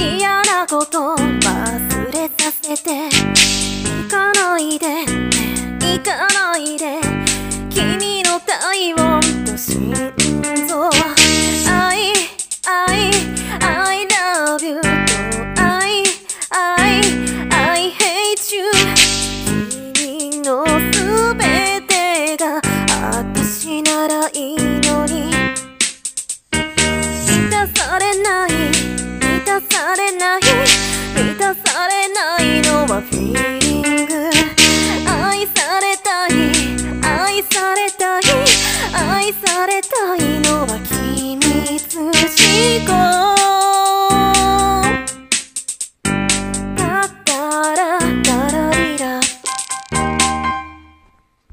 嫌なこと忘れさせて、行かないで行かないで、君の体温と心臓、I love you と I hate you、 君のすべてが私ならいいのに、満たされない満たされない満たされない